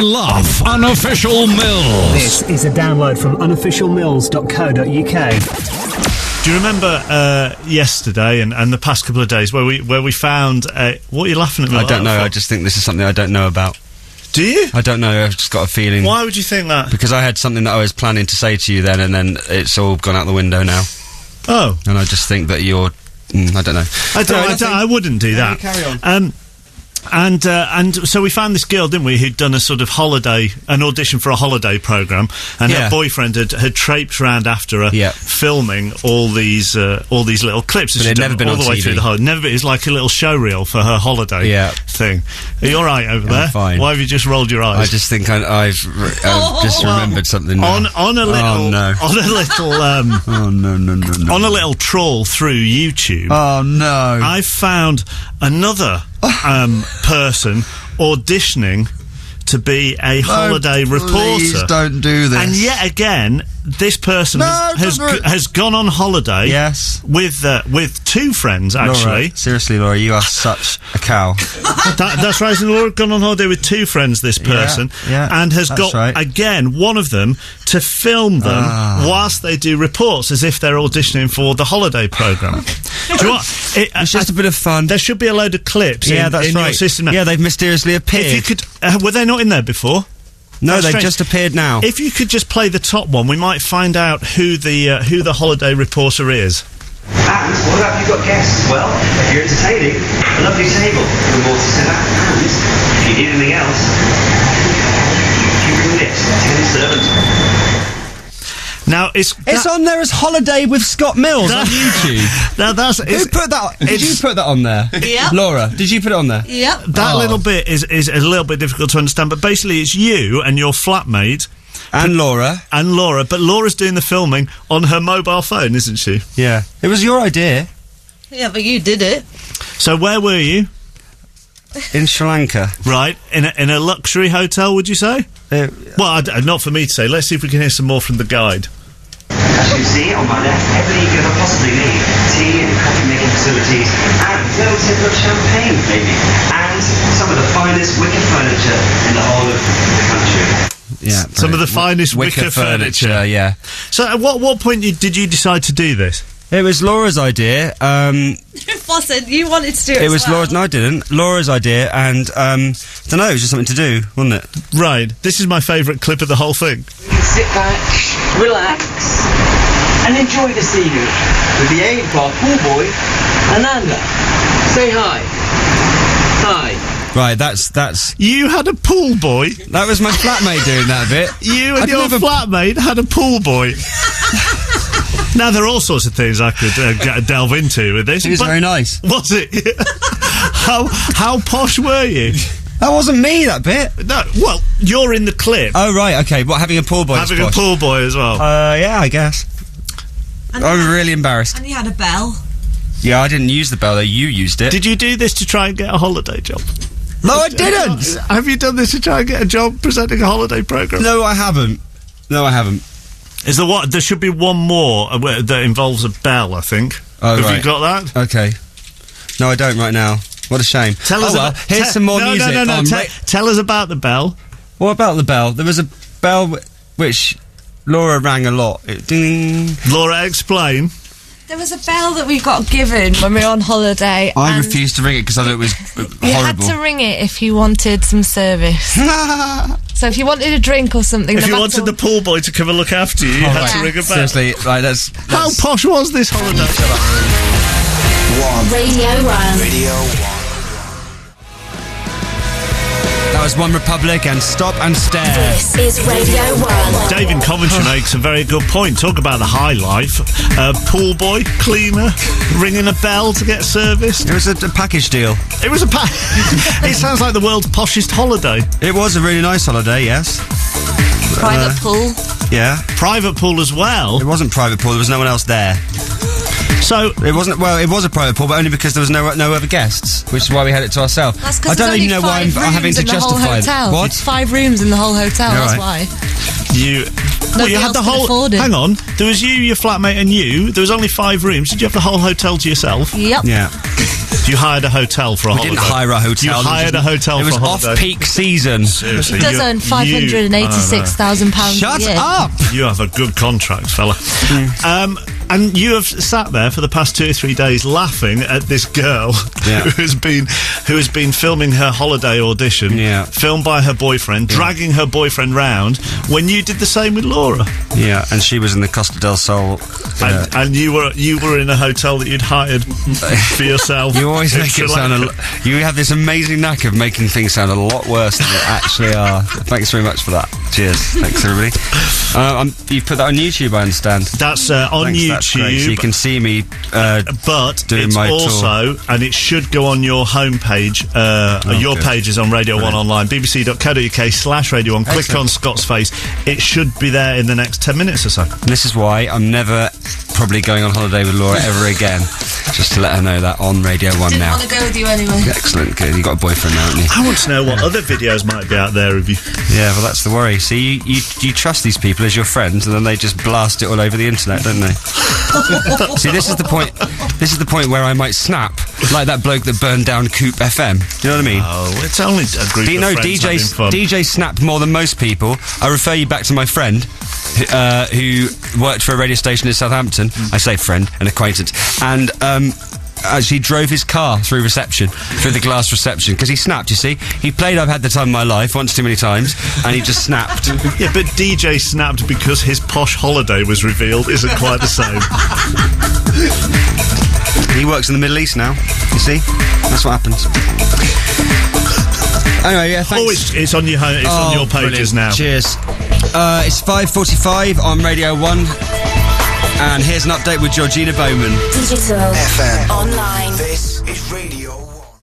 love Unofficial Mills. This is a download from unofficialmills.co.uk. Do you remember yesterday and the past couple of days where we found what are you laughing at me? I don't know. I just think this is something I don't know about. Do you? I don't know. I've just got a feeling. Why would you think that? Because I had something that I was planning to say to you then, and then it's all gone out the window now. Oh. And I just think that you're. I don't know. I wouldn't do that. Carry on. And so we found this girl, didn't we, who'd done a sort of an audition for a holiday programme, and her boyfriend had traipsed around after her, filming all these little clips. But it had never been all on the way TV. through the holiday. Never been. It's like a little show reel for her holiday thing. Are you all right over there? I'm fine. Why have you just rolled your eyes? I just think I've just remembered something now. On a little, oh, no. on a little, oh no, on a little trawl through YouTube. Oh no! I found another person auditioning to be a holiday reporter. Please don't do this. And yet again, this person has gone on holiday. Yes. With two friends, actually. Laura, seriously, Laura, you are such a cow. That's right. So Laura gone on holiday with two friends, this person, and has got, again, one of them to film them whilst they do reports as if they're auditioning for the holiday programme. Do you know what? It's just a bit of fun. There should be a load of clips in your system now. Yeah, they've mysteriously appeared. If you could, were they not in there before? No, That's they've strange. just appeared now. If you could just play the top one, we might find out who the holiday reporter is. And what about if you've got guests? Well, if you're entertaining, a lovely table for them all to sit at. And if you need anything else, you bring this. 10 servants. Now it's on there as Holiday with Scott Mills on YouTube. Now who put that? Did you put that on there? Yeah. Laura, did you put it on there? Yep. That little bit is a little bit difficult to understand, but basically it's you and your flatmate. And Laura. But Laura's doing the filming on her mobile phone, isn't she? Yeah. It was your idea. Yeah, but you did it. So where were you? In Sri Lanka. Right. In a luxury hotel, would you say? Well, not for me to say. Let's see if we can hear some more from the guide. As you can see on my left, everything you could ever possibly need. Tea and coffee making facilities, and a little tip of champagne, maybe. And some of the finest wicker furniture in the whole of the country. Yeah. Some of the finest wicker furniture. Yeah. So at what point did you decide to do this? It was Laura's idea. Fawcett, you wanted to do it. It was well. Laura's. No, I didn't. Laura's idea, and I don't know. It was just something to do, wasn't it? Right. This is my favourite clip of the whole thing. Sit back, relax, and enjoy the scenery with the aid of our pool boy, Ananda. Say hi. Hi. Right. That's. You had a pool boy. That was my flatmate doing that bit. You and your flatmate had a pool boy. Now, there are all sorts of things I could delve into with this. It was very nice. Was it? How posh were you? That wasn't me, that bit. No, well, you're in the clip. Oh, right, okay. What, having a pool boy? Having a pool boy as well. Yeah, I guess. And I was really embarrassed. And you had a bell. Yeah, I didn't use the bell, though. You used it. Did you do this to try and get a holiday job? No, I didn't! Have you done this to try and get a job presenting a holiday programme? No, I haven't. Is there what? There should be one more that involves a bell, I think. Oh, Have right. you got that? Okay. No, I don't right now. What a shame. Tell us about... Here's some more music. No. Tell us about the bell. What about the bell? There was a bell which Laura rang a lot. Ding. Laura, explain. There was a bell that we got given when we were on holiday. I and refused to ring it because I thought it was horrible. you had to ring it if you wanted some service. So if you wanted a drink or something... If you wanted the pool boy to come and look after you, you had to ring a bell. Seriously, right, that's... How posh was this holiday? Radio 1. Radio 1. That was One Republic and Stop and Stare. This is Radio 1. Dave in Coventry makes a very good point. Talk about the high life. Pool boy, cleaner, ringing a bell to get service. It was a package deal. It was a It sounds like the world's poshest holiday. It was a really nice holiday, yes. Private pool. Yeah. Private pool as well. It wasn't private pool, there was no one else there. So it wasn't. Well, it was a private pool, but only because there was no other guests, which is why we had it to ourselves. That's I don't even know why I'm having to justify it. What? It's 5 rooms in the whole hotel. You're That's right. why. you Nobody had else the could whole. afford it. Hang on. There was you, your flatmate, and you. There was only 5 rooms. Did you have the whole hotel to yourself? Yep. Yeah. You hired a hotel for a holiday. We didn't hire a hotel. You hired a hotel for a holiday. It was off-peak season. Seriously. He does earn £586,000 Shut a year. up! You have a good contract, fella. And you have sat there for the past 2 or 3 days laughing at this girl who has been filming her holiday audition, filmed by her boyfriend, dragging her boyfriend round, when you did the same with Laura. Yeah, and she was in the Costa del Sol. And you were in a hotel that you'd hired for yourself. You always make it sound you have this amazing knack of making things sound a lot worse than they actually are. Thanks very much for that. Cheers. Thanks, everybody. You put that on YouTube, I understand. That's on YouTube. That's great. So you can see me but doing it's my also, tour. and it should go on your homepage. Your page is on Radio 1 online, bbc.co.uk/Radio 1. Click on Scott's face. It should be there in the next 10 minutes or so. This is why I'm never probably going on holiday with Laura ever again. Just to let her know that on Radio 1 now. I want to go with you anyway. Excellent, good. You got a boyfriend now, haven't you? I want to know what other videos might be out there of you. Yeah, well, that's the worry. See, you trust these people as your friends, and then they just blast it all over the internet, don't they? See, this is the point. This is the point where I might snap, like that bloke that burned down Coop FM. Do you know what I mean? Oh, it's only a group of friends having fun. DJ snapped more than most people. I refer you back to my friend, who worked for a radio station in Southampton. I say friend, an acquaintance, and actually drove his car through the glass reception, because he snapped, you see. He played I've Had the Time of My Life once too many times, and he just snapped. Yeah, but DJ snapped because his posh holiday was revealed isn't quite the same. He works in the Middle East now, you see. That's what happens. Anyway, yeah, thanks. Oh, it's on your home. It's on your pages brilliant. now. Cheers. It's 5:45 on Radio 1. And here's an update with Georgina Bowman. Digital. FM. Online.